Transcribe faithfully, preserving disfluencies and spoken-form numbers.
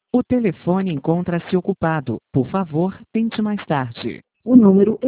O telefone encontra-se ocupado. Por favor, tente mais tarde. O número